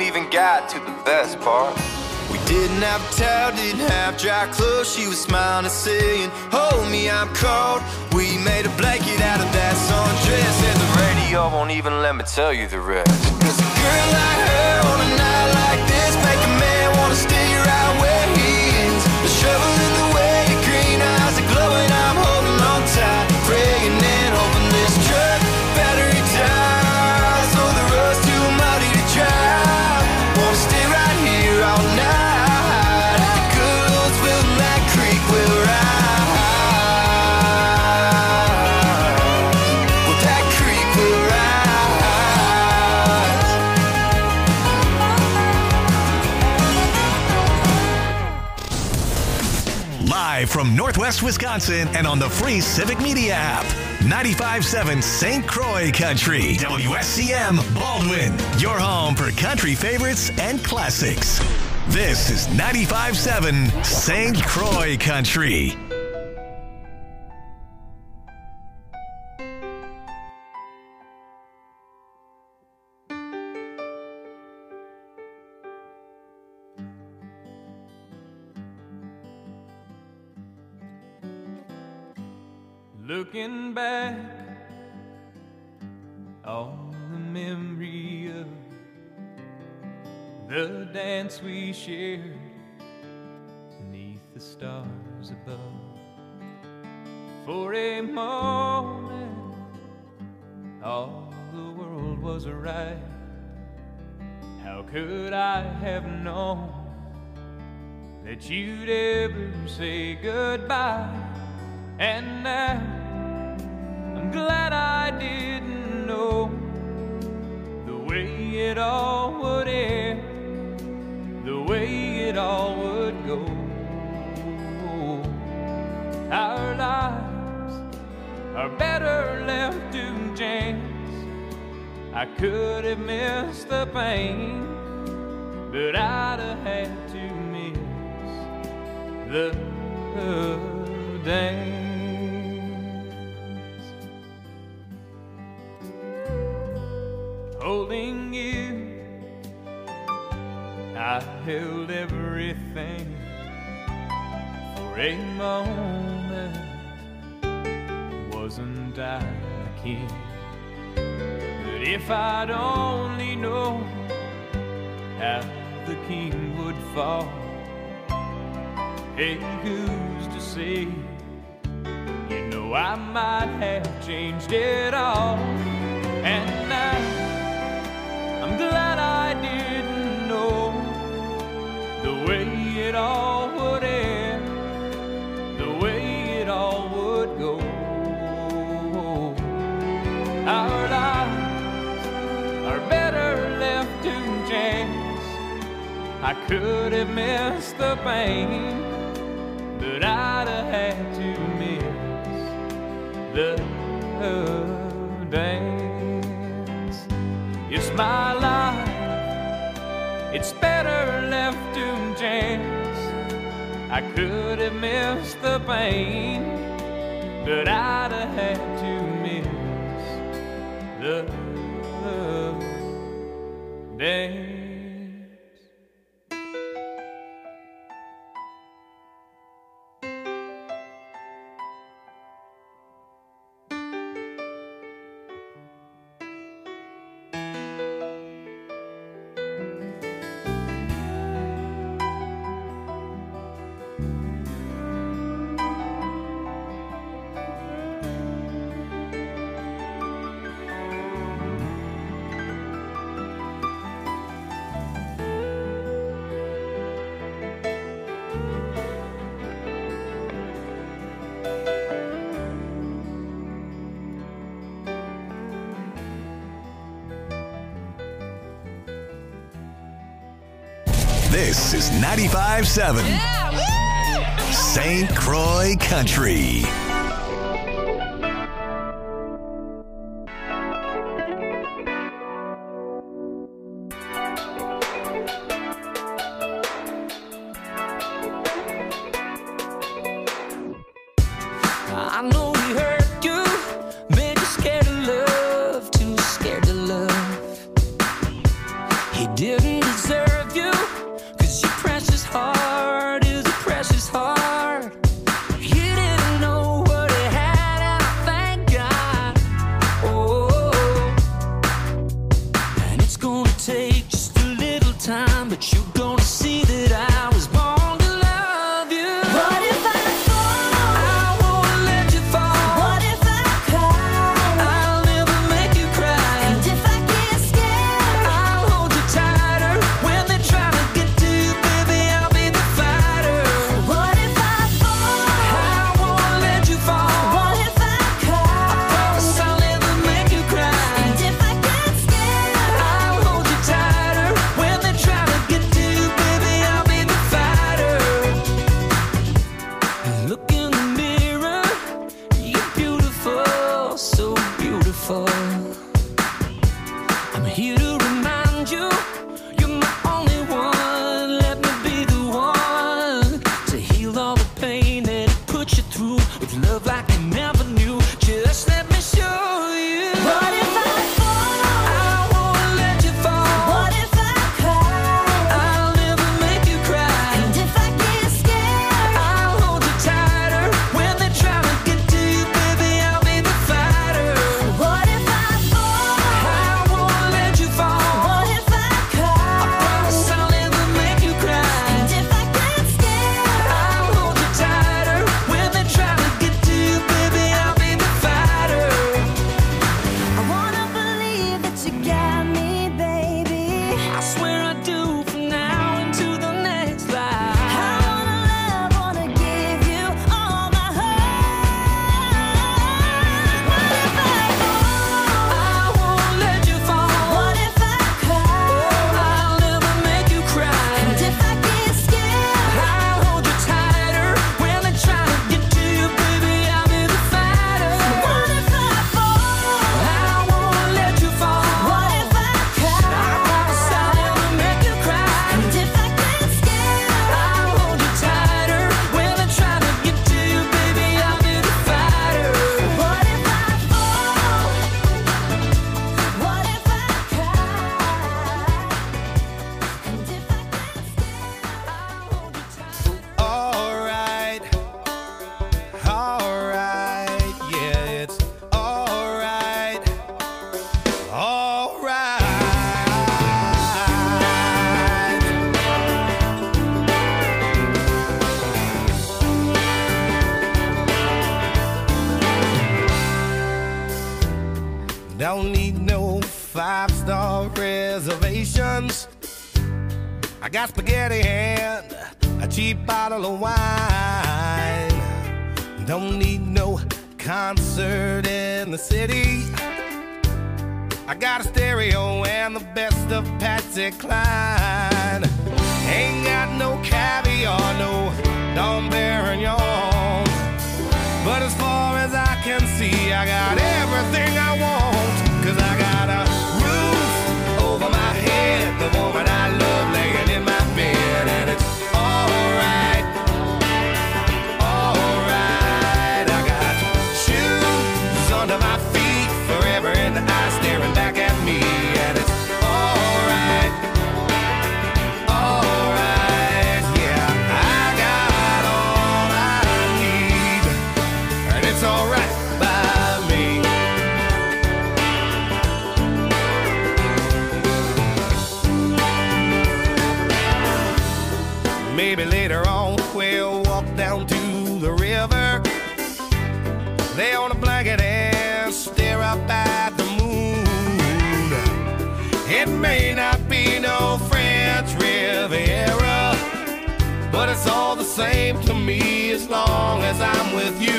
even got to the best part. We didn't have a towel, didn't have dry clothes. She was smiling and saying, hold me, I'm cold. We made a blanket out of that sundress, and the radio won't even let me tell you the rest. Cause a girl like her on a night like this make a man wanna stay right where he is. The shovel in the way, your green eyes are glowing. I'm holding on tight, praying and hoping this truck battery dies. Oh, the road's too muddy to drive. Wanna stay right here all night. The good old Willamette Creek will rise. Well, that creek will rise. Live from Northwest Wisconsin and on the free Civic Media app. 95.7 St. Croix Country. WSCM Baldwin. Your home for country favorites and classics. This is 95.7 St. Croix Country. Looking back on the memory of the dance we shared beneath the stars above. For a moment, all the world was right. How could I have known that you'd ever say goodbye? And now I'm glad I didn't know the way it all would end, the way it all would go. Our lives are better left to chance. I could have missed the pain, but I'd have had to miss the dance. Holding you, I held everything. For a moment, wasn't I the king? But if I'd only known how the king would fall, hey, who's to say? You know I might have changed it all. And now I'm glad I didn't know the way it all would end, the way it all would go. Our lives are better left to chance. I could have missed the pain, but I'd have had to miss the dance. It's my life, it's better left to chance. I could have missed the pain, but I'd have had to miss the dance. This is 95.7 St. Croix Country. I know he hurt you, made you scared of love, too scared to love. He didn't deserve you, 'cause your precious heart is a precious heart. You didn't know what it had, and I thank God. Oh, and it's gonna take just a little time, but you're gonna see that I was born to love you. What if I fall? I won't let you fall. What if I cry? I'll never make you cry. And if I get scared? I'll hold you tighter. When they try to get to you, baby, I'll be the fighter. What if I fall? I won't let you fall. What if I cry? Promise I'll never make you cry. And if I get scared? I'll hold you tighter. When they try to get to you, baby, I'll be the fighter. Look in the mirror, you're beautiful, so beautiful. I'm here to remind you, you're my only one. Let me be the one to heal all the pain that it put you through, with love like you never knew. Just let me show you. What if I fall? I won't let you fall. What if I cry? I'll never make you cry. And if I get scared? I'll hold you tighter. When they try to get to you, baby, I'll be the fighter. What if I fall? I won't let you fall. What if I cry? Promise I'll never make you cry. And if I get scared? I'll hold you tighter. When they try to get to you, baby, I'll be the fighter. I wanna believe that you got me, baby. I swear I do, from now into the next I life. wanna love, wanna give you all my heart. What if I fall? I won't let you fall. What if I cry? I'll never make you cry. And if I get scared? I'll hold you tighter. When they try to get to you, baby, I'll be the fighter. What if I fall? I won't let you fall. What if I cry? I promise I'll never make you cry. And if I get scared? I'll hold you tighter. When they try to get to you, baby, I'll be the fighter. What if I fall? What if I cry? And if I get scared? I'll hold you tighter. Alright, alright, yeah, it's alright, alright. Don't need no 5-star reservations. I got spaghetti and a cheap bottle of wine. Don't need no concert in the city. I got a stereo and the best of Patsy Cline. Ain't got no caviar, no Dom Perignon. But as far as I can see, I got everything I want. 'Cause I got a roof over my head, the woman I love laying in my bed, and it's alright, alright. I got shoes under my feet, forever in the eye staring back at me, and it's alright, alright. Yeah, I got all I need, and it's alright by me. Maybe later on we'll walk down to the river, lay on a blanket and stare up at the moon. It may not be no French Riviera, but it's all the same to me as long as I'm with you.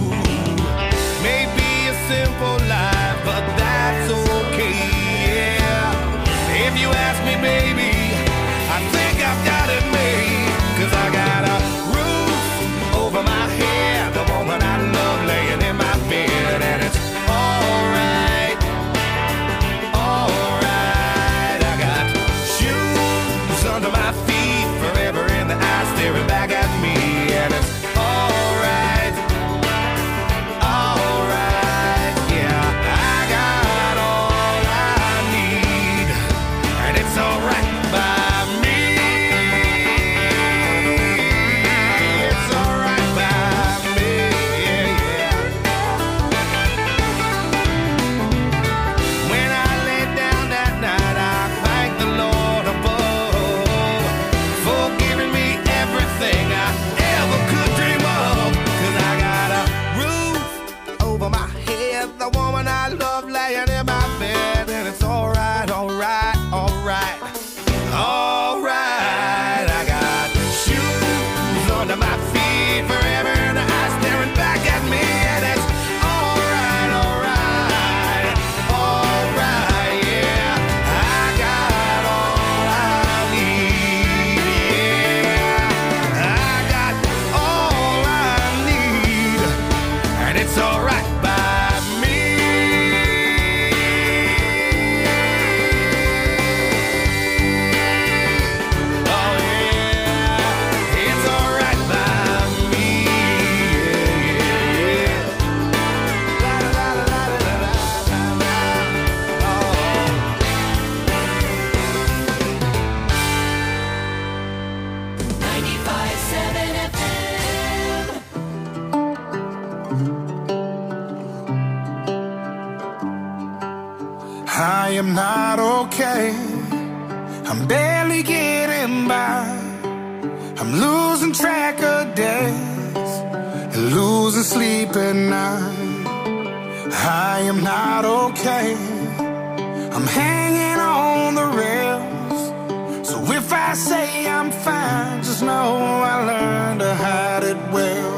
Maybe a simple life, but that's okay, yeah. If you ask me, baby, I think I've got it made. 'Cause I got a roof over my head, the woman I love laying in my bed, and it's alright, alright. I got shoes under my feet, forever in the eye staring back at me, and it's alright, not okay. I'm barely getting by. I'm losing track of days and losing sleep at night. I am not okay. I'm hanging on the rails. So if I say I'm fine, just know I learned to hide it well.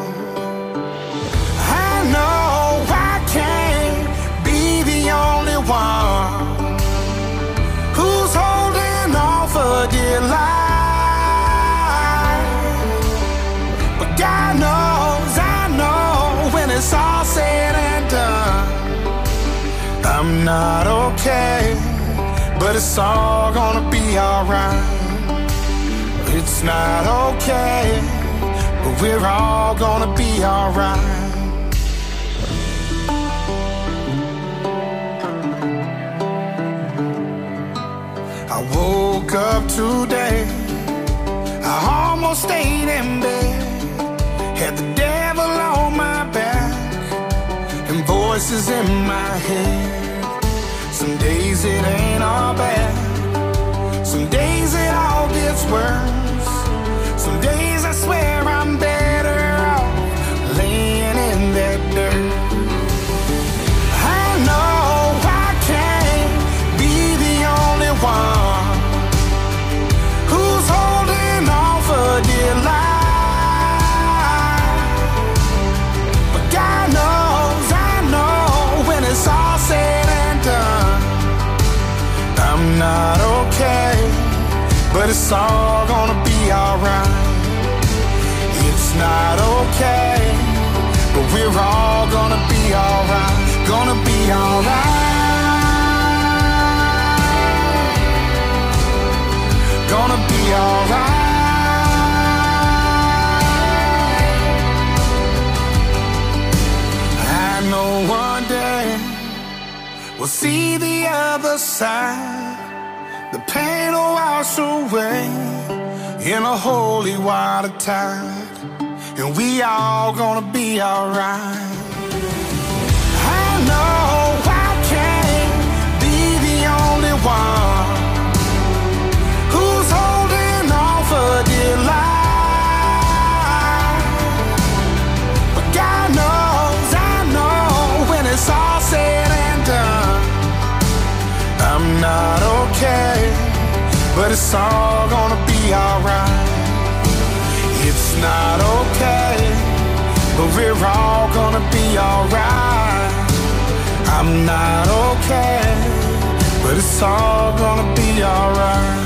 I know I can't be the only one who's holding on for dear life. But God knows, I know when it's all said and done, I'm not okay, but it's all gonna be alright. It's not okay, but we're all gonna be alright. I woke up today, I almost stayed in bed, had the devil on my back and voices in my head. Some days it ain't all bad, some days it all gets worse. Some days I swear I'm better off laying in that dirt. I know I can't be the only one who's holding on for dear life. But God knows, I know when it's all said and done, I'm not okay, but it's all gonna be alright. It's not okay, but we're all gonna be alright. Gonna be alright. Gonna be alright. I know one day we'll see the other side. The pain will wash away in a holy water tide, and we all gonna be alright. I know I can't be the only one who's holding on for dear life. But God knows, I know when it's all said and done, I'm not okay, but it's all gonna be alright. It's not okay, but we're all gonna be alright. I'm not okay, but it's all gonna be alright.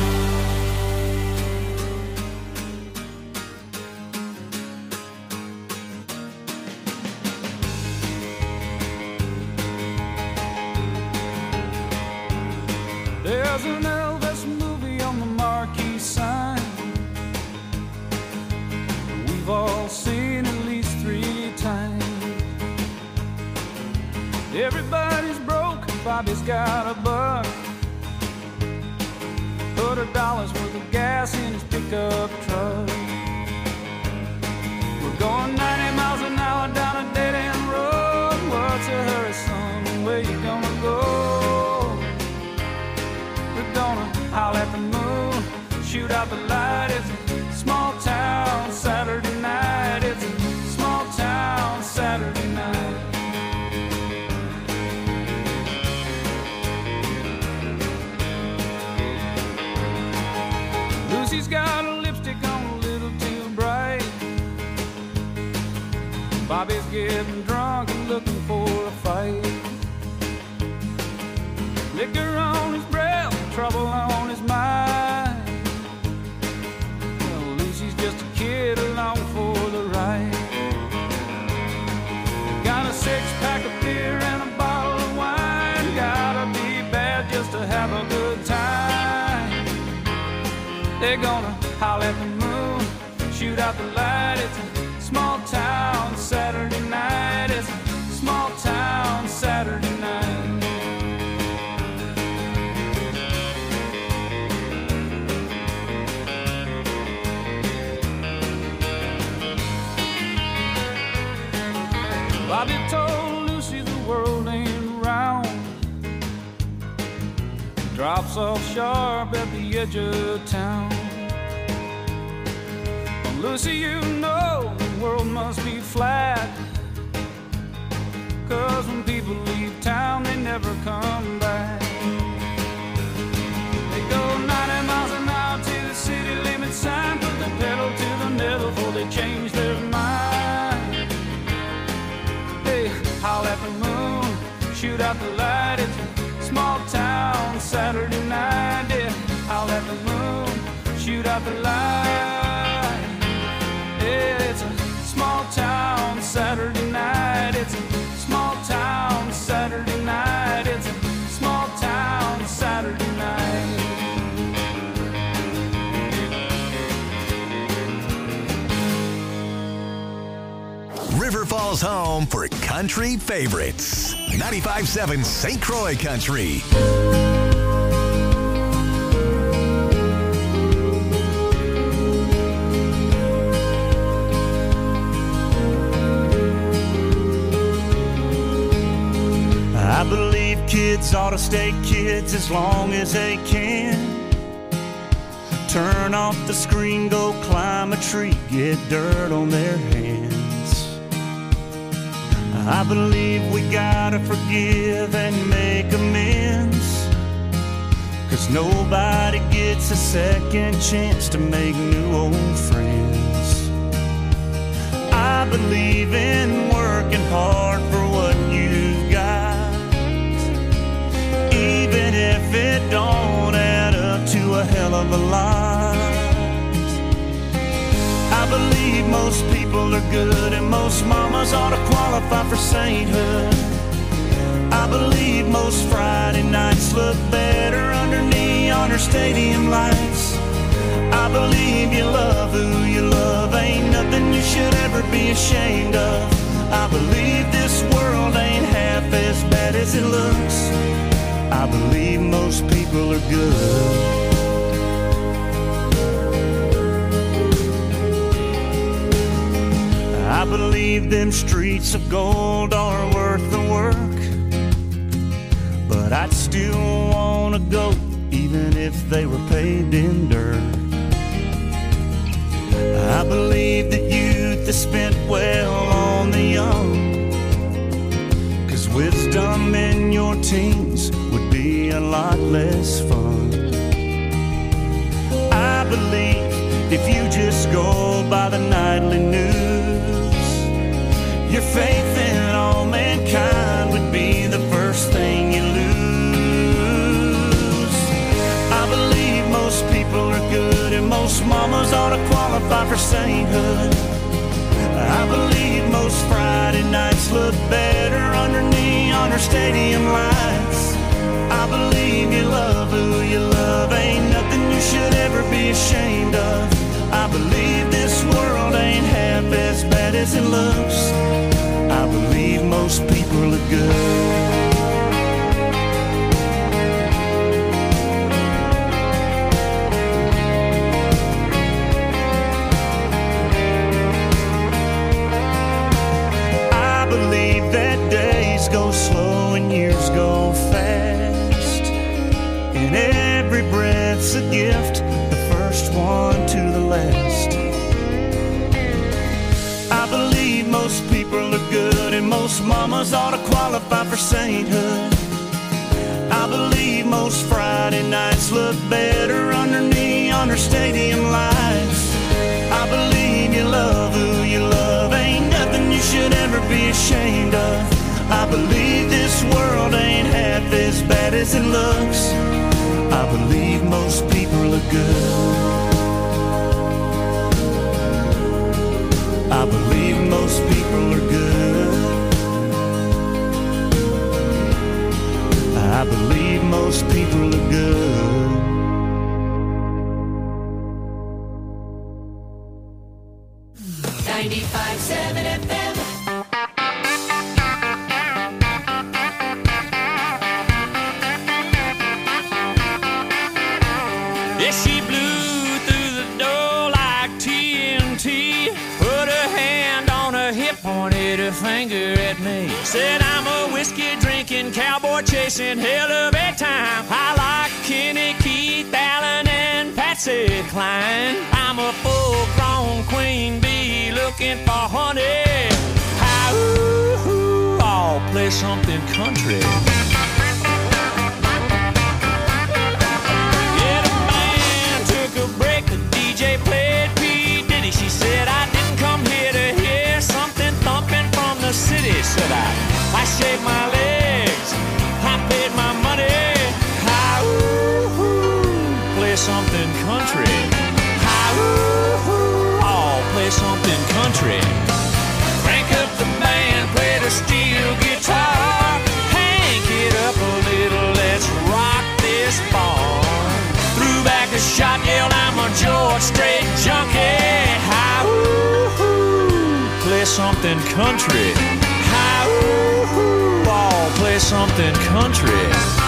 There's an Elvis movie on the marquee sign. We've all seen at least 3 times. Everybody's broke, Bobby's got a buck. $100 worth of gas in his pickup truck. We're going 90 miles an hour down a dead-end road. What's a hurry, son? Where you gonna go? Gonna howl at the moon, shoot out the light. It's a small town Saturday night. It's a small town Saturday night. Lucy's got a lipstick on a little too bright. Bobby's getting drunk and looking for a fight. Liquor on his breath, trouble on his mind. Well, Lucy's just a kid along for the ride. Got a 6-pack of beer and a bottle of wine. Gotta be bad just to have a good time. They're gonna howl at the moon, shoot out the light. It's a small town Saturday night. It's a small town Saturday night. Bobby told Lucy the world ain't round. stops off sharp at the edge of town. Lucy, you know the world must be flat, 'cause when people leave town, they never come back. They go 90 miles an hour to the city limit sign, put the pedal to the metal before they change their mind. Hey, howl at the moon, shoot out the light, it's a small town Saturday night. Yeah, howl at the moon, shoot out the light. Yeah, it's a small town Saturday night. It's a small town Saturday night. It's a small town Saturday night. River Falls home for country favorites. 95.7 St. Croix Country. I believe kids ought to stay kids as long as they can. Turn off the screen, go climb a tree, get dirt on their hands. I believe we gotta forgive and make amends, 'cause nobody gets a second chance to make new old friends. I believe in working hard for what you've got, even if it don't add up to a hell of a lot. I believe most people are good and most mamas ought to qualify for sainthood. I believe most Friday nights look better under neon or stadium lights. I believe you love who you love, ain't nothing you should ever be ashamed of. I believe this world ain't half as bad as it looks. I believe most people are good. I believe them streets of gold are worth the work, but I'd still wanna go even if they were paved in dirt. I believe that youth is spent well on the young, 'cause wisdom in your teens would be a lot less fun. I believe if you just go by the nightly news, your faith in all mankind would be the first thing you lose. I believe most people are good and most mamas ought to qualify for sainthood. I believe most Friday nights look better under neon or stadium lights. I believe you love who you love, ain't nothing you should ever be ashamed of. I believe this world ain't half as bad as it looks. I believe most people are good. I believe that days go slow and years go fast, and every breath's a gift, the first one to the last. I believe most people are good and most mamas ought to qualify for sainthood. I believe most Friday nights look better under neon or stadium lights. I believe you love who you love, ain't nothing you should ever be ashamed of. I believe this world ain't half as bad as it looks. I believe most people are good. I believe most people are good. I believe most people are good. Yeah, she blew through the door like TNT, put her hand on her hip, pointed her finger at me, said I'm a whiskey drinker drinking, cowboy chasing, hell of a time. I like Kenny, Keith, Allen, and Patsy Cline. I'm a full-grown queen bee looking for honey. Hi-ooh, I'll play something country. Yeah, the band took a break, the DJ played P. Diddy. She said, I didn't come here to hear something thumping from the city. Said I shaved my legs, I paid my money. Hi-ooh, play something country. Hi-ooh, I'll play something country. Crank up the band, play the steel guitar. Hank it up a little, let's rock this bar. Threw back a shot, yelled, I'm a George Strait junkie. Hi-ooh, play something country. Hi-ooh, I'll play something country.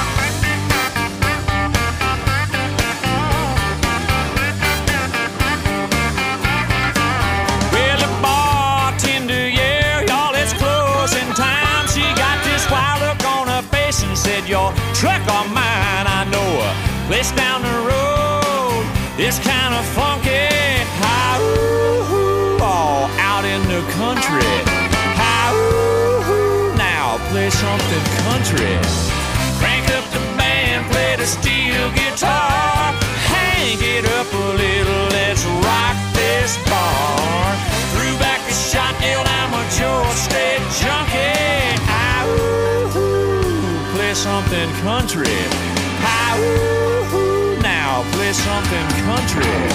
Well, the bartender, yeah, y'all, it's closing time. She got this wild look on her face and said, your truck or mine, I know a place down the road. It's kind of funky. Hi-ooh, all out in the country. Hi-ooh, now play something country. Crank up the band, play the steel guitar. Hang it up a little, let's rock this bar. Threw back a shot, yelled, I'm a George Strait junkie. Hi-ooh, play something country. Hi-ooh, now play something country.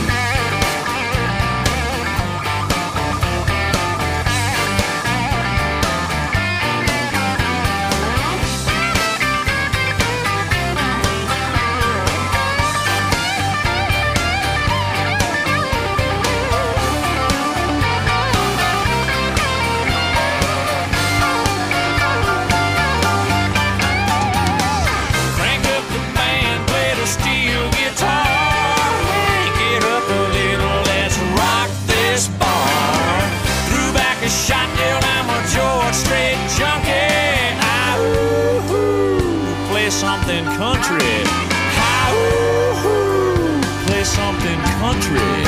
Shot, yelled, I'm a George Strait junkie. Hi-ooh, play something country. Hi-ooh, play something country.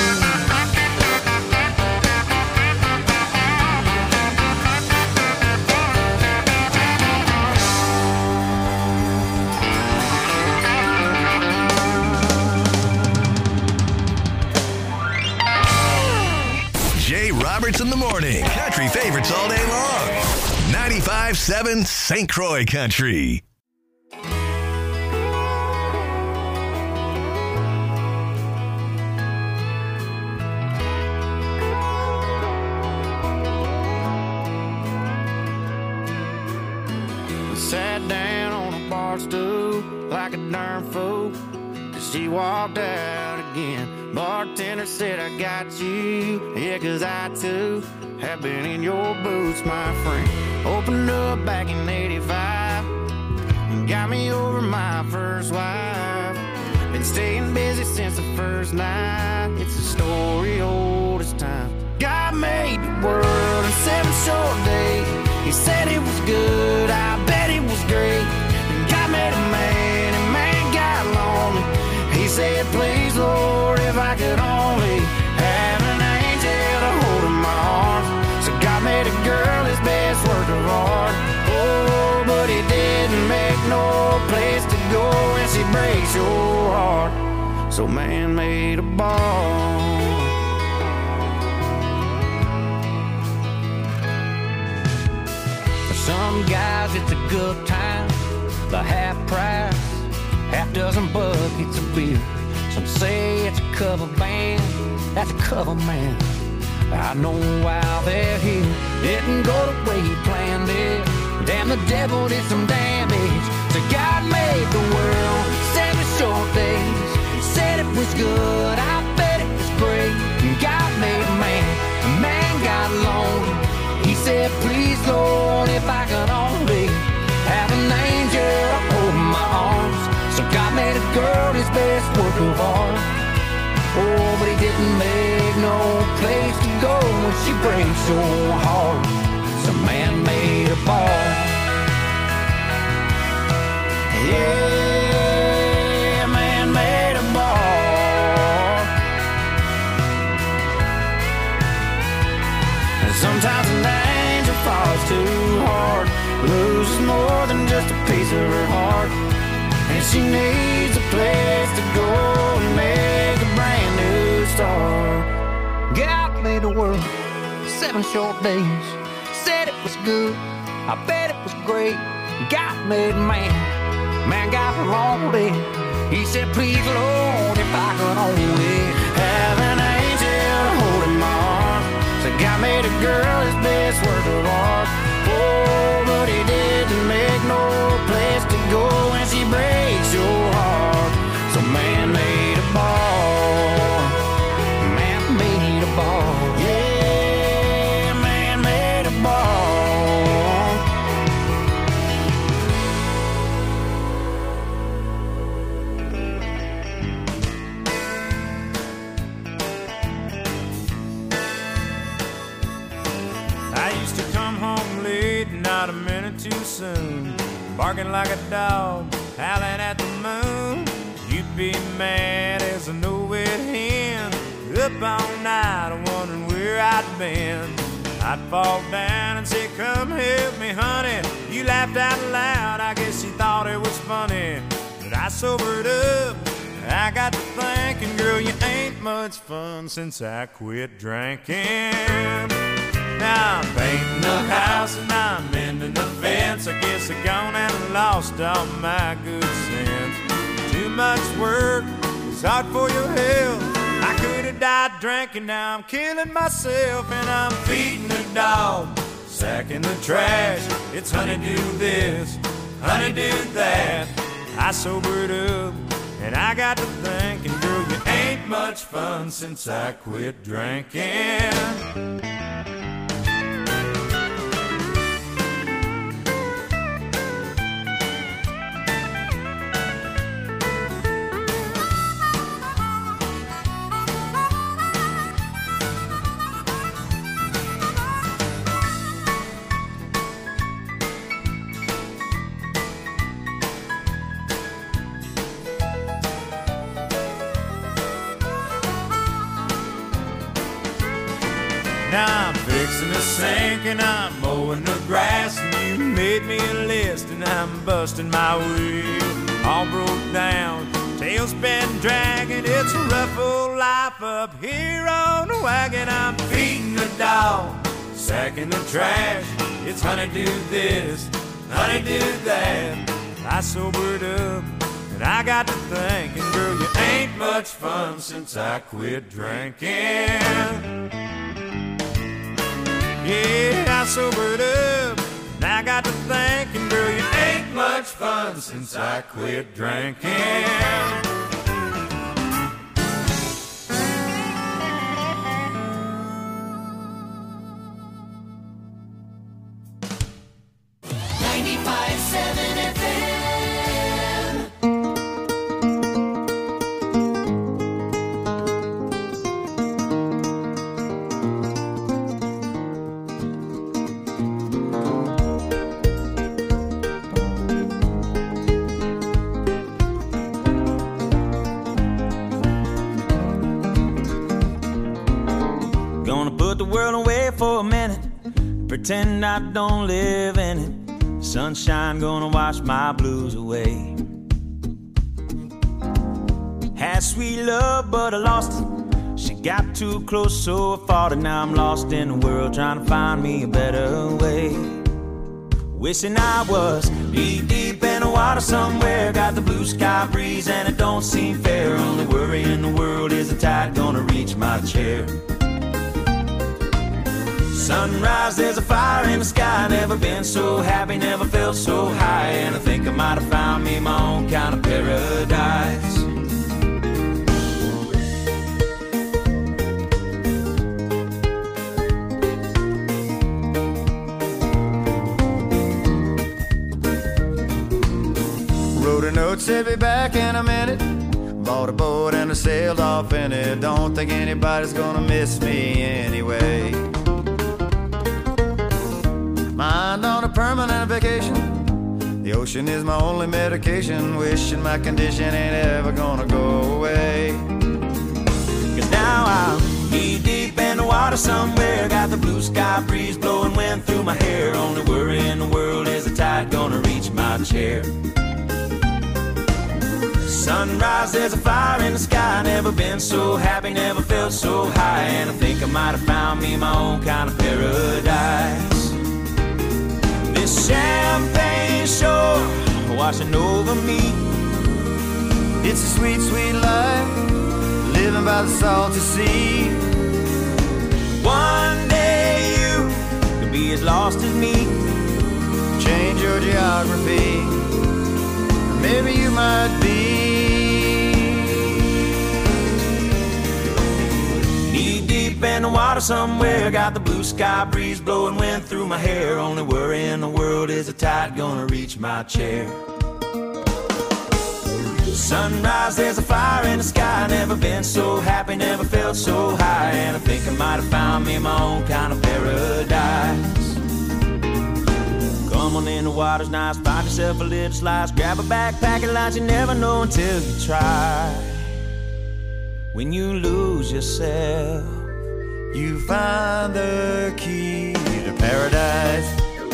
Jay Roberts in the morning. Country favorites all day long. 95.7 St. Croix Country. Sat down on a bar stool like a darn fool. She walked out again. Bartender said, I got you. Yeah, 'cause I too have been in your boots, my friend. Opened up back in 85 and got me over my first wife. Been staying busy since the first night. It's a story old as time. God made the world in 7 short days. He said it was good, I bet it was great. And God made a man, and man got lonely. He said, please, Lord, if I could only have an angel to hold in my arms. So God made a girl his best work of art. Oh, but he didn't make no place to go when she breaks your heart. So man made a bar. For some guys it's a good time, the half price, half dozen buckets of beer. Some say it's a cover band, that's a cover man. I know why they're here. Didn't go the way he planned it. Damn, the devil did some damage. So God made the world 7 short days. Said it was good, I bet it was great. And God made a man got lonely. He said, please, Lord, if I could only have an angel to hold in my arms. So God made a girl his best work of art. Oh, but he didn't make no place to go when she breaks your heart. So man made a bar. Yeah, man made a bar. And sometimes an angel falls too hard, loses more than just a piece of her heart, and she needs a place to go and make a brand new start. God made the world 7 short days, said it was good, I bet it was great. God made man, man got wrong with it. He said, please Lord, if I could only have an angel holding my arm. So God made a girl his best work of art. Oh, but he didn't make no place to go when she breaks your heart. So man made a bar, man made a bar. Yeah, man made a bar. I used to come home late, not a minute too soon, barking like a dog, howling at the moon. You'd be mad as a no-wit hen, up all night wondering where I'd been. I'd fall down and say, come help me, honey. You laughed out loud, I guess you thought it was funny. But I sobered up, I got to thinking, girl, you ain't much fun since I quit drinking. Now I'm painting the house and I'm mending the fence. I guess I gone and lost all my good sense. Too much work, it's hard for your health. I could have died drinking, now I'm killing myself. And I'm feeding the dog, sacking the trash. It's honey do this, honey do that. I sobered up and I got to thinking, girl, you ain't much fun since I quit drinking. Now I'm fixing the sink and I'm mowing the grass, and you made me a list and I'm busting my wheel. All broke down, tailspin dragging, it's a rough old life up here on the wagon. I'm feeding the dog, sacking the trash. It's honey do this, honey do that. I sobered up and I got to thinking, girl, you ain't much fun since I quit drinking. Yeah, I sobered up, and I got to thinking, girl, you ain't much fun since I quit drinking. Pretend I don't live in it. Sunshine gonna wash my blues away. Had sweet love, but I lost it. She got too close, so I fought it. Now I'm lost in the world, trying to find me a better way. Wishing I was deep in the water somewhere. Got the blue sky breeze and it don't seem fair. Only worry in the world is the tide gonna reach my chair. Sunrise, there's a fire in the sky. Never been so happy, never felt so high. And I think I might have found me my own kind of paradise. Wrote a note, said be back in a minute. Bought a boat and I sailed off in it. Don't think anybody's gonna miss me anyway. Mind on a permanent vacation. The ocean is my only medication, wishing my condition ain't ever gonna go away. Cause now I'm knee deep in the water somewhere, got the blue sky breeze blowing wind through my hair. Only worry in the world is the tide gonna reach my chair. Sunrise, there's a fire in the sky. Never been so happy, never felt so high. And I think I might have found me my own kind of paradise. This champagne shore washing over me. It's a sweet, sweet life, living by the salty sea. One day you could be as lost as me. Change your geography, maybe you might be. Knee deep in the water somewhere, got the blue sky breeze blowing wind through my hair. Only worry in the world is the tide gonna reach my chair. Sunrise, there's a fire in the sky. Never been so happy, never felt so high. And I think I might have found me my own kind of paradise. Come on in, the water's nice. Find yourself a little slice. Grab a backpack and lunch. You never know until you try. When you lose yourself, you find the key to paradise.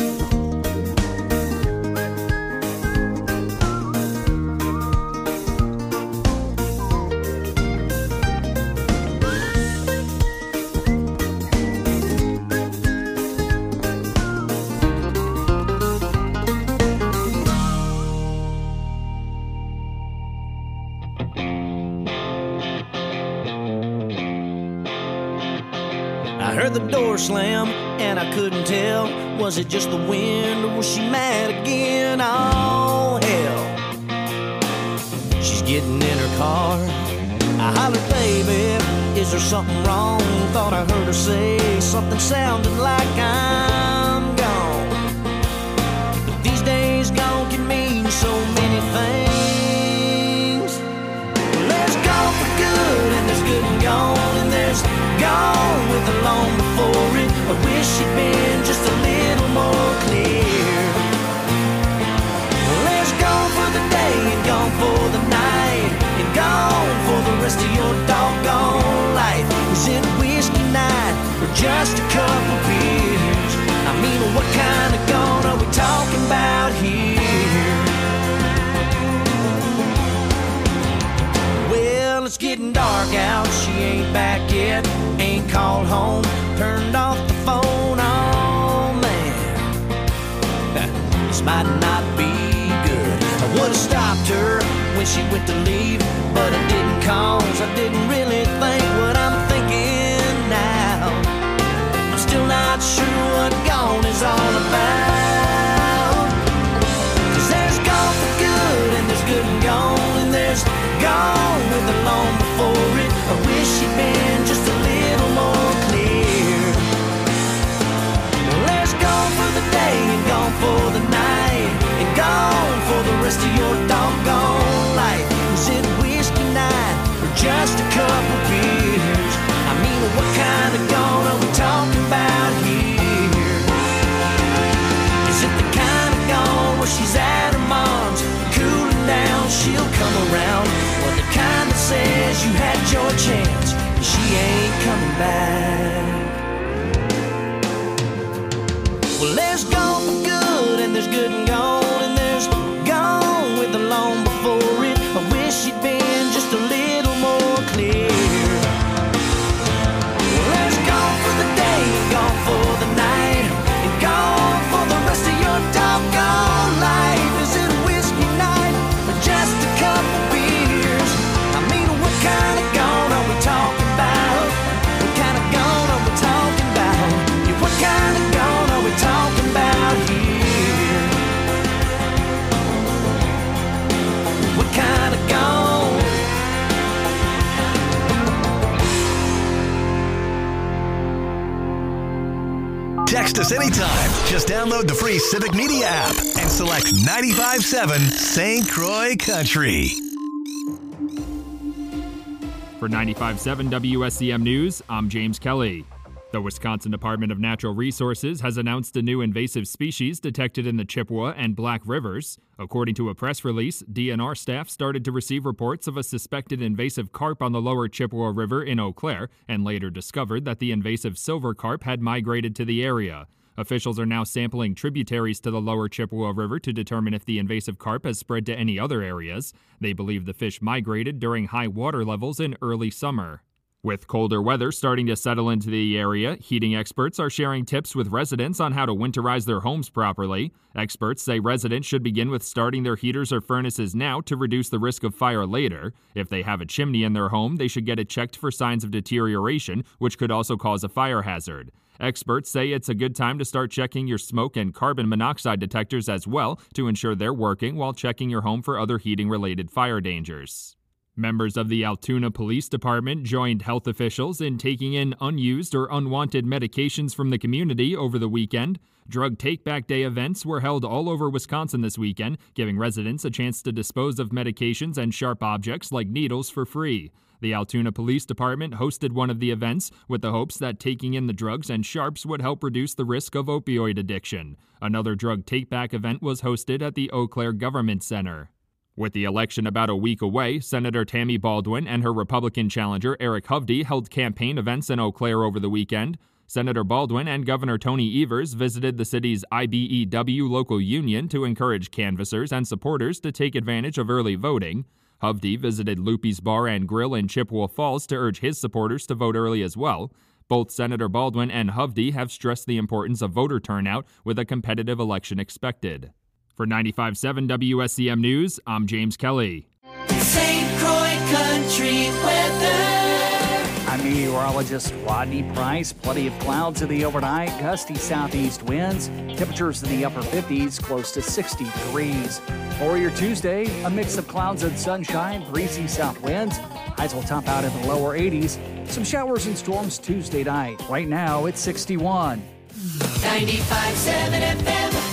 I heard the door slam and I couldn't tell. Was it just the wind or was she mad again? Oh hell, she's getting in her car. I hollered, baby, is there something wrong? Thought I heard her say something sounding like I'm gone. But these days gone can mean so many things. There's gone for good and there's good and gone, and there's gone with the long before it. I wish she'd been just a little more clear. There's gone for the day and gone for the night, and gone for the rest of your doggone life. Is it whiskey night or just a couple beers? I mean, what kind of gone are we talking about here? Well, it's getting dark out, she ain't back yet. Ain't called home, turned off the phone, oh man. This might not be good. I would've stopped her when she went to leave, but I didn't, cause I didn't really think what I'm thinking now. I'm still not sure what gone is all about. Cause there's gone for good and there's good and gone, and there's gone with the long before it. I wish she'd been just a little more clear. Well, there's gone for the day and gone for the night, and gone for the rest of your doggone life. Is it whiskey night or just a couple beers? I mean, what kind of gone are we talking about here? Is it the kind of gone where she's at her mom's, cooling down, she'll come around? Or the kind that says you had your chance and she ain't coming back? Well, there's gone for good and there's good and gone, and there's gone with the long before it. I wish she'd been just a little more clear. Well, there's gone for the day and gone for the night, and gone for the rest of your doggone life. Is it whiskey night or just a couple beers? I mean, what kind of gone are we talking about? What kind of gone are we talking about? Yeah, what kind of gone are we talking about here? What kind of gone? Text us anytime. Just download the free Civic Media app and select 95.7 St. Croix Country. For 95.7 WSCM News, I'm James Kelly. The Wisconsin Department of Natural Resources has announced a new invasive species detected in the Chippewa and Black Rivers. According to a press release, DNR staff started to receive reports of a suspected invasive carp on the lower Chippewa River in Eau Claire and later discovered that the invasive silver carp had migrated to the area. Officials are now sampling tributaries to the lower Chippewa River to determine if the invasive carp has spread to any other areas. They believe the fish migrated during high water levels in early summer. With colder weather starting to settle into the area, heating experts are sharing tips with residents on how to winterize their homes properly. Experts say residents should begin with starting their heaters or furnaces now to reduce the risk of fire later. If they have a chimney in their home, they should get it checked for signs of deterioration, which could also cause a fire hazard. Experts say it's a good time to start checking your smoke and carbon monoxide detectors as well to ensure they're working while checking your home for other heating-related fire dangers. Members of the Altoona Police Department joined health officials in taking in unused or unwanted medications from the community over the weekend. Drug Take-Back Day events were held all over Wisconsin this weekend, giving residents a chance to dispose of medications and sharp objects like needles for free. The Altoona Police Department hosted one of the events with the hopes that taking in the drugs and sharps would help reduce the risk of opioid addiction. Another Drug Take-Back event was hosted at the Eau Claire Government Center. With the election about a week away, Senator Tammy Baldwin and her Republican challenger Eric Hovde held campaign events in Eau Claire over the weekend. Senator Baldwin and Governor Tony Evers visited the city's IBEW local union to encourage canvassers and supporters to take advantage of early voting. Hovde visited Loopy's Bar and Grill in Chippewa Falls to urge his supporters to vote early as well. Both Senator Baldwin and Hovde have stressed the importance of voter turnout with a competitive election expected. For 95.7 WSCM News, I'm James Kelly. St. Croix Country Weather. I'm meteorologist Rodney Price. Plenty of clouds in the overnight, gusty southeast winds, temperatures in the upper 50s, close to 60 degrees. For your Tuesday, a mix of clouds and sunshine, breezy south winds. Highs will top out in the lower 80s. Some showers and storms Tuesday night. Right now, it's 61. 95.7 FM.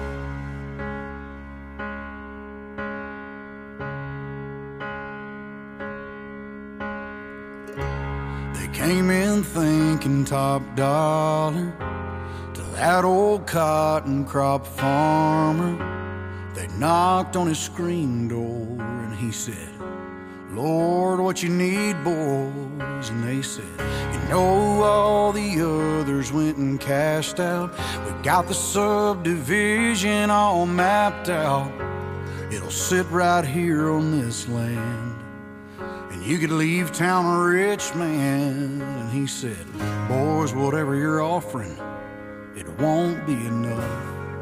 Came in thinking top dollar to that old cotton crop farmer. They knocked on his screen door and he said, Lord, what you need, boys? And they said, you know, all the others went and cashed out. We got the subdivision all mapped out. It'll sit right here on this land. You could leave town a rich man. And he said, boys, whatever you're offering, it won't be enough.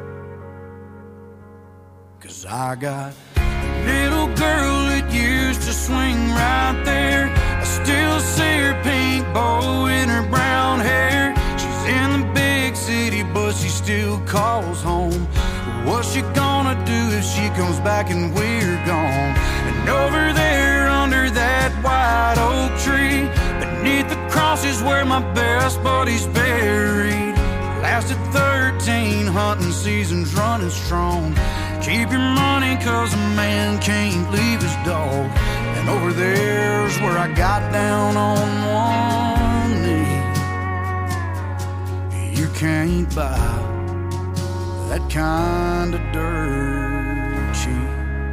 'Cause I got a little girl that used to swing right there. I still see her pink bow in her brown hair. She's in the big city, but she still calls home. What's she gonna do if she comes back and we're gone? And over there under that white oak tree, beneath the cross is where my best buddy's buried. Lasted 13 hunting seasons running strong. Keep your money 'cause a man can't leave his dog. And over there's where I got down on one knee. You can't buy that kind of dirt cheap.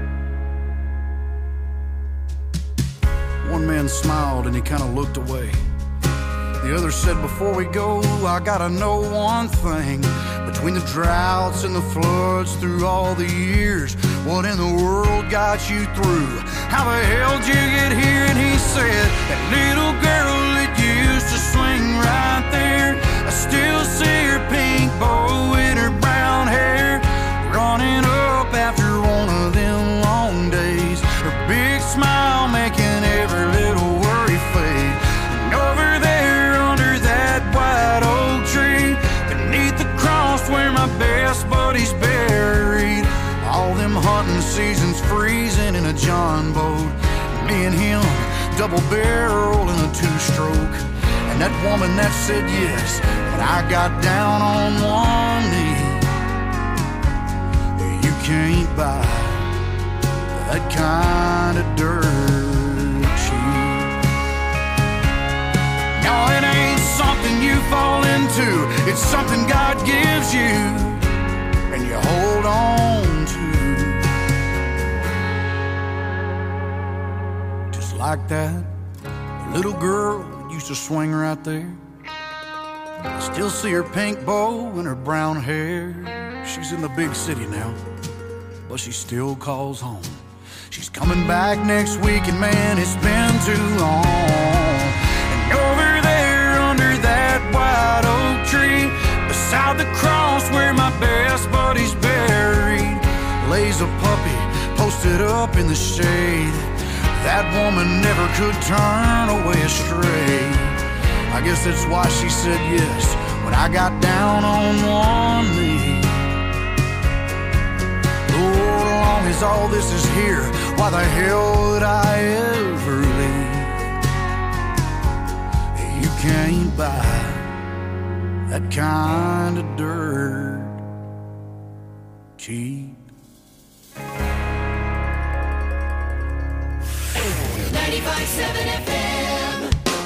One man smiled and he kind of looked away. The other said, before we go, I gotta know one thing. Between the droughts and the floods through all the years, what in the world got you through? How the hell did you get here? And he said, that little girl that used to swing right there, I still see her pink bow in her brown hair, running up after one of them long days. Her big smile making every little worry fade. And over there under that white oak tree, beneath the cross where my best buddy's buried, all them hunting seasons freezing in a John boat. Me and him, double barrel in a two-stroke. And that woman that said yes, but I got down on one knee. You can't buy that kind of dirt cheap. No, it ain't something you you fall into. It's something God gives you and you hold on to. Just like that little girl that used to swing right there. I still see her pink bow and her brown hair. She's in the big city now, but she still calls home. She's coming back next week, and man, it's been too long. And over there under that white oak tree, beside the cross where my best buddy's buried, lays a puppy posted up in the shade. That woman never could turn away astray. I guess that's why she said yes when I got down on one knee. Lord, as long as all this is here, why the hell would I ever leave? You can't buy that kind of dirt cheap. 95.7 FM.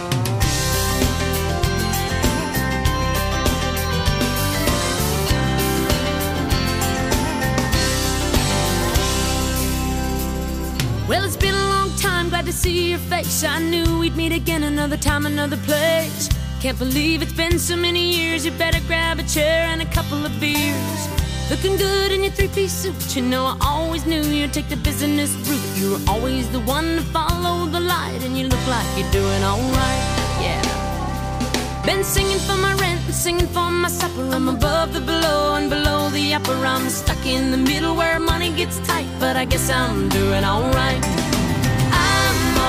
Well, it's been a long time, glad to see your face. I knew we'd meet again another time, another place. Can't believe it's been so many years. You better grab a chair and a couple of beers. Looking good in your three-piece suit. You know I always knew you'd take the business route. You were always the one to follow the light, and you look like you're doing alright, yeah. Been singing for my rent and singing for my supper. I'm above the below and below the upper. I'm stuck in the middle where money gets tight, but I guess I'm doing alright. I'm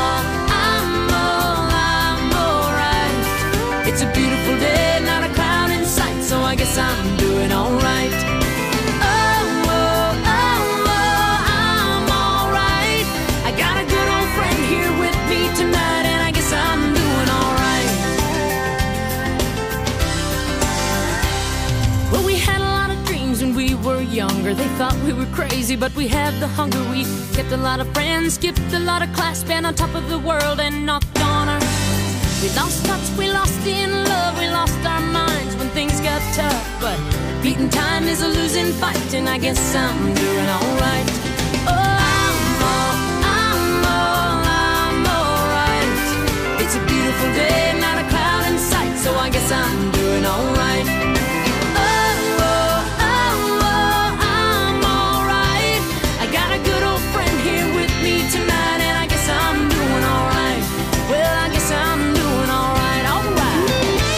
alright. It's a beautiful day, not a cloud in sight, so I guess I'm doing alright. Younger, they thought we were crazy, but we had the hunger. We kept a lot of friends, skipped a lot of class, been on top of the world and knocked on our. We lost touch, we lost in love, we lost our minds when things got tough. But beating time is a losing fight, and I guess I'm doing alright. I'm alright. It's a beautiful day, not a cloud in sight, so I guess I'm doing alright. Tonight, and I guess I'm doing alright. Well, I guess I'm doing alright, alright.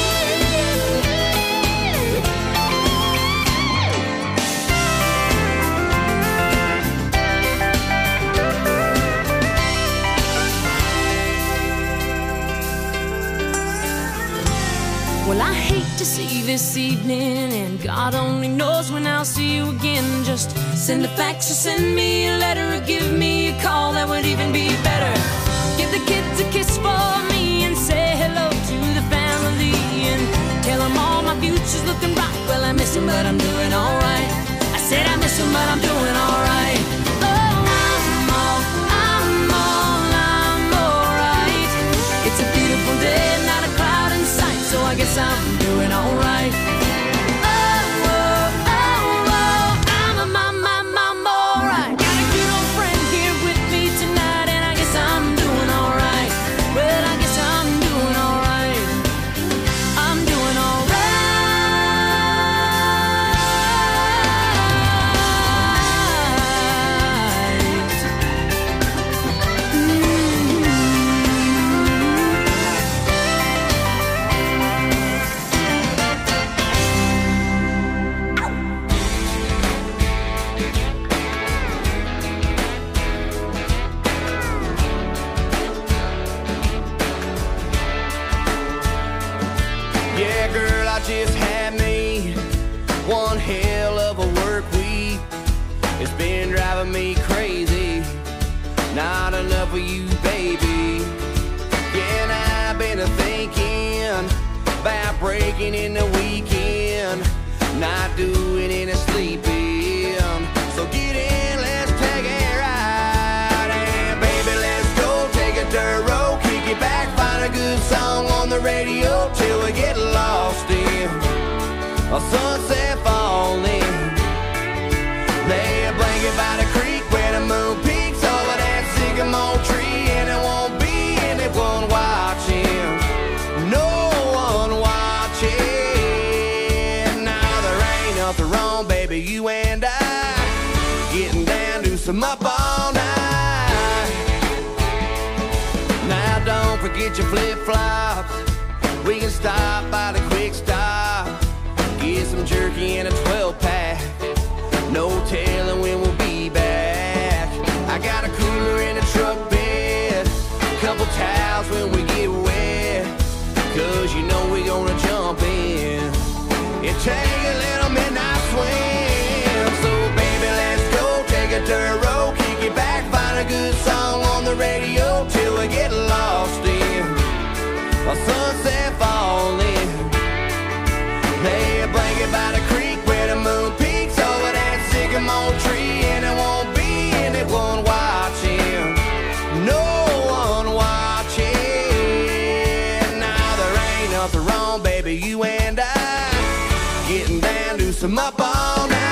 Well, I hate to see this evening, and God only knows when I'll see you again. Just send a fax or send me a letter or give me a call, that would even be better. Give the kids a kiss for me and say hello to the family, and tell them all my future's looking bright. Well, I miss them, but I'm doing alright. I said I miss them, but I'm doing alright. I'm alright. It's a beautiful day, not a cloud in sight, so I guess I'm doing alright. Just had me one hell of a work week. It's been driving me crazy. Not enough of you, baby. Yeah, and I've been thinking about breaking in the weekend, not doing any sleeping. So get in, let's take a ride, and baby, let's go take a dirt road, kick it back, find a good song on the radio till we get lost. a sunset falling. Lay a blanket by the creek where the moon peaks over that sycamore tree, and it won't be anyone watching, no one watching. Now there ain't nothing wrong, baby, you and I getting down to some up all night. Now don't forget your flip-flops. We can stop by the quick stop, get some jerky and a 12-pack. No telling when we'll be back. I got a cooler in the truck bed, couple towels when we get wet, 'cause you know we gonna jump in and take a little midnight swim. So baby, let's go take a dirt road, kick it back, find a good song on the radio till we get lost in a sunset falling. Lay a blanket by the creek where the moon peaks over that sycamore tree, and it won't be anyone watching, no one watching. Now there ain't nothing wrong, baby, you and I getting down to some up all night.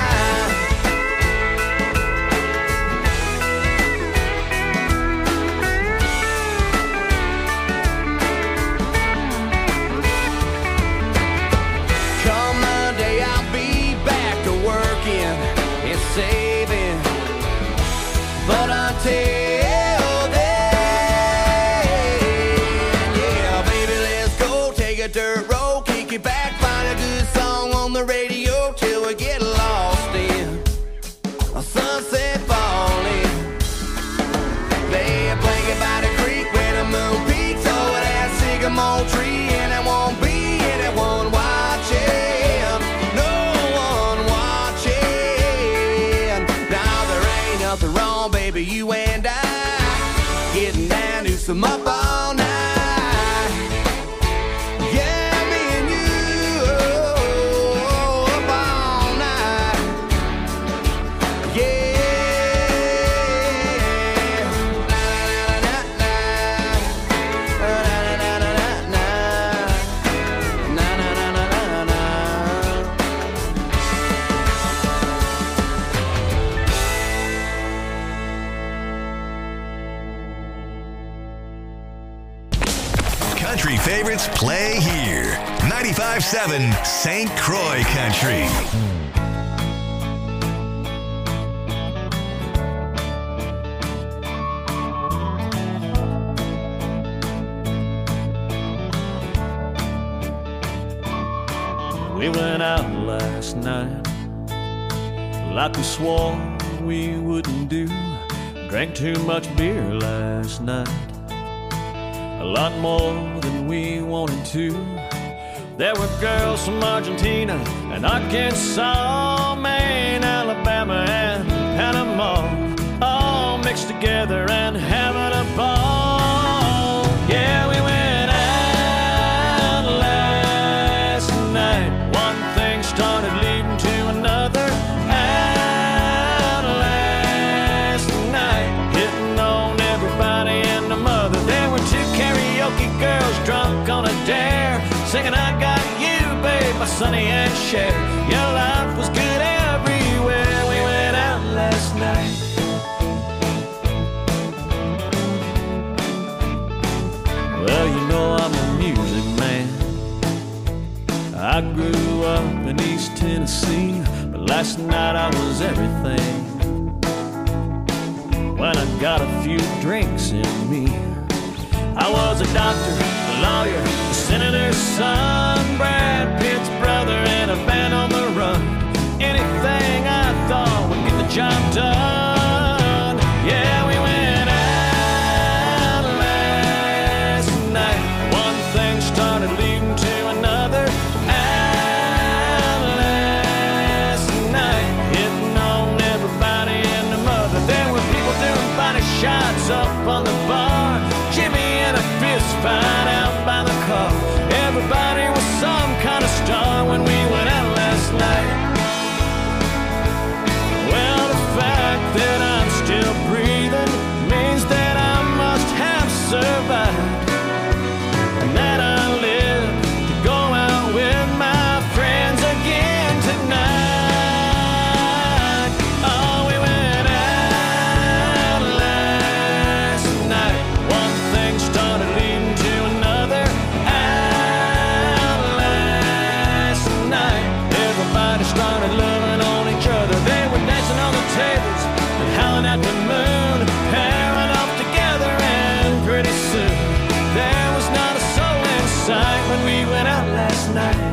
Saving, but until then, yeah, baby, let's go take a dirt road, kick it back, find a good song on the radio till we get lost in a sunset falling. Lay a blanket by the creek where the moon peaks over that sycamore tree, and it won't be anyone watching, no one watching. Nothing wrong, baby, you and I getting down to some up all night. Yeah, me and you up all night. Yeah. Na, na, na, na, na, na, na, na, na, na, na, na, na. Country favorites play here. 95.7 St. Croix Country. We went out last night like we swore we wouldn't do. Drank too much beer last night, a lot more than we wanted to. There were girls from Argentina and Arkansas, Maine, Alabama, and Panama, all mixed together and having a ball. Yeah, we went out last night. One thing started leading to another. Out last night, hitting on everybody and the mother. There were two karaoke girls drunk on a dare, singing I Got You, babe, by Sonny and Cher. Your life was good everywhere. We went out last night. Well, you know I'm a music man. I grew up in East Tennessee, but last night I was everything. When I got a few drinks in me, I was a doctor, a lawyer, a senator's son, Brad Pitt's brother, and a band on the run. Anything I thought would get the job done. Yeah, we went out last night. One thing started leading to another. Out last night, hitting on everybody and the mother. There were people doing body shots up on the bar, Jimmy and a fist fight out by the car. right when we went out last night.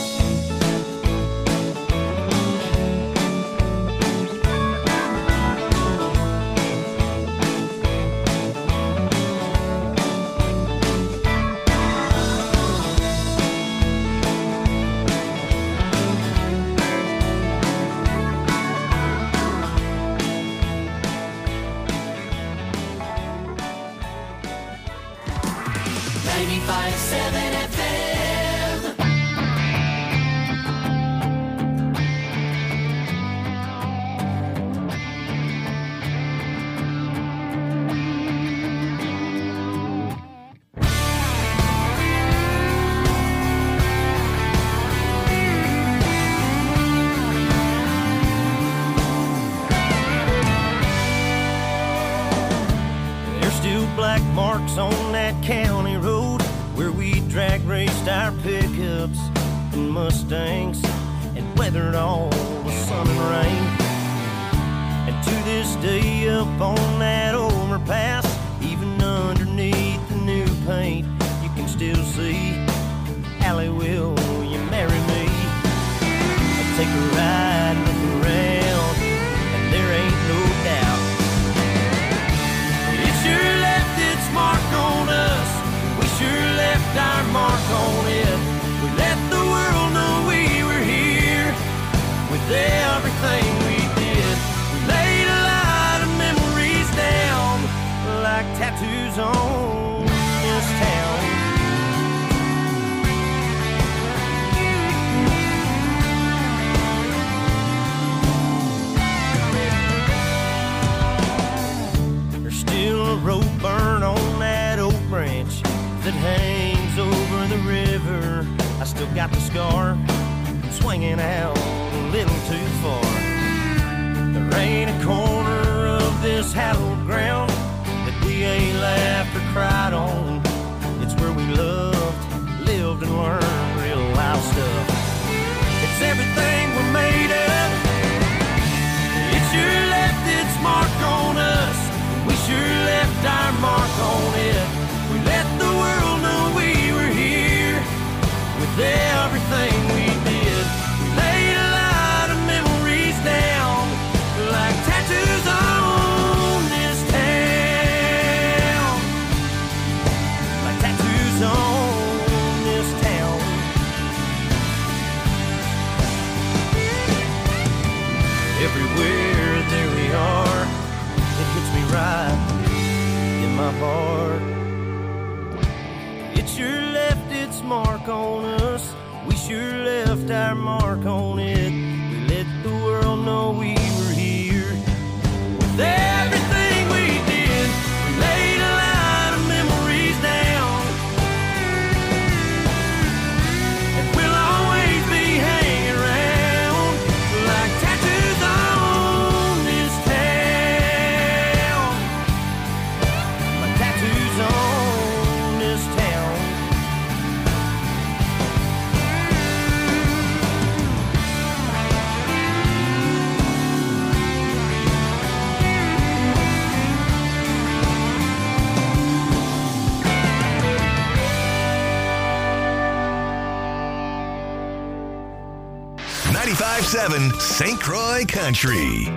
Black marks on that county road where we drag raced our pickups and Mustangs and weathered all the sun and rain. And to this day up on that overpass, even underneath the new paint, you can still see Allie, will you marry me? I'll take a ride, look around, and there ain't no doubt it sure left its mark on us. We sure left our mark on it. We let the world know we were here with everything we did. We laid a lot of memories down like tattoos on this town. There's still a rope burn on that oak branch that hangs over the river. I still got the scar swinging out a little too far. There ain't a corner of this hallowed ground that we ain't laughed or cried on. It's where we loved, lived, and learned real life stuff. It's everything we're made of. It sure left its mark on us. We sure left our mark on it. We let the world know we were here with everything we did. We laid a lot of memories down like tattoos on this town. Like tattoos on this town. Everywhere there we are, it hits me right in my heart. It sure left its mark on us. We sure left our mark on it. We let the world know we were here with everything we did. We laid a lot of memories down, and we'll always be hanging around like tattoos on this town. Like tattoos on this town. .7 St. Croix Country.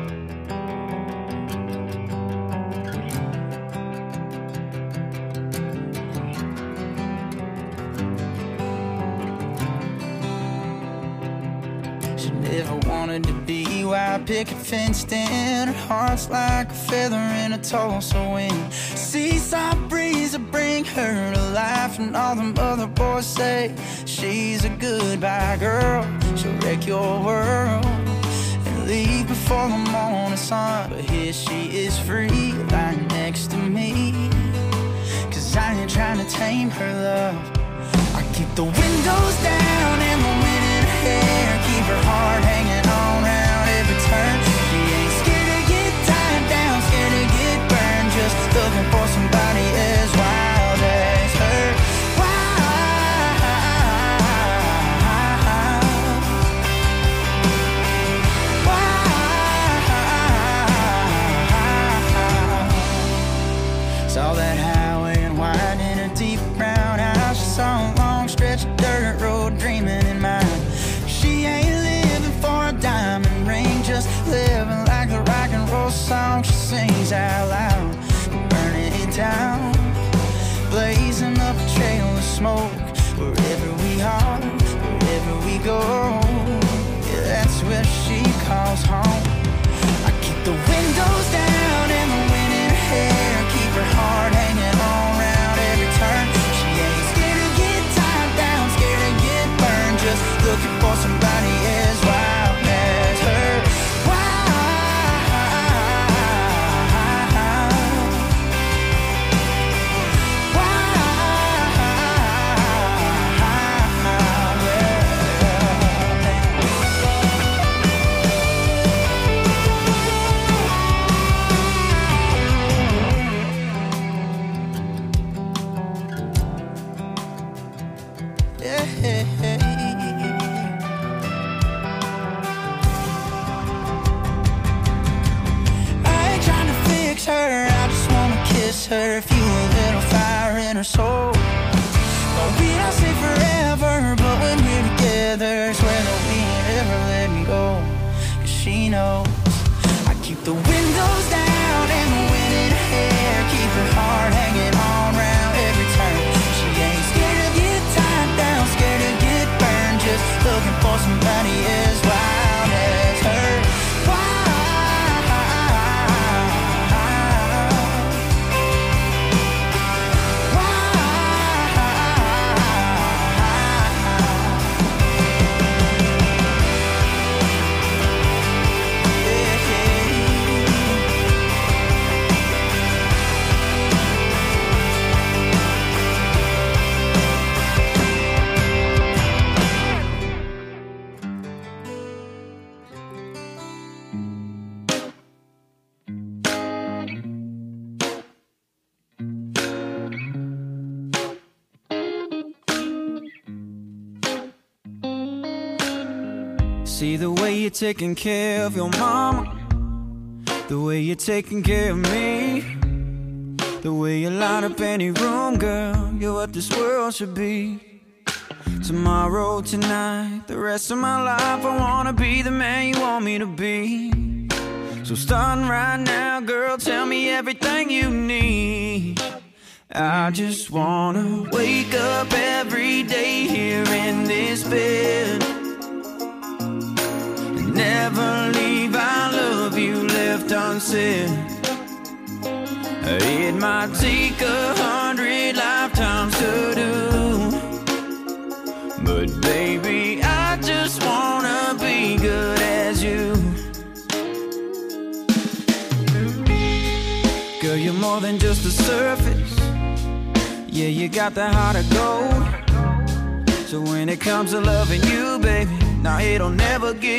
She never wanted to be white picket fenced in. Her heart's like a feather in a Tulsa wind. Seaside breeze will bring her to life, and all them other boys say she's a goodbye girl. She'll wreck your world and leave before the morning sun. But here she is free, lying next to me. 'Cause I ain't trying to tame her love. I keep the windows down and the wind in her hair. Keep her heart hanging on round every turn. She ain't scared to get tied down, scared to get burned. Just looking for somebody as wild as her. Saw that highway and wide in her deep brown eyes. She saw a long down, blazing up a trail of smoke. Wherever we are, wherever we go, yeah, that's where she calls home. I keep the windows down and the wind in her hair, keep her heart hanging on round every turn. She ain't scared to get tied down, scared to get burned, just looking for somebody as wild as her. Her, fuel a little fire in her soul. But we don't say forever, but when we're together, swear that we ain't ever let me go. 'Cause she knows I keep the windows down and the wind in her hair, keep her heart hanging on round every turn. She ain't scared to get tied down, scared to get burned, just looking for somebody as wild as her. See the way you're taking care of your mama, the way you're taking care of me, the way you light up any room, girl, you're what this world should be. Tomorrow, tonight, the rest of my life, I wanna be the man you want me to be. So starting right now, girl, tell me everything you need. I just wanna wake up every day here in this bed, never leave, I love you left unsaid. It might take 100 lifetimes to do, but baby, I just wanna be good as you. Girl, you're more than just the surface, yeah, you got the heart of gold. So when it comes to loving you, baby, now it'll never get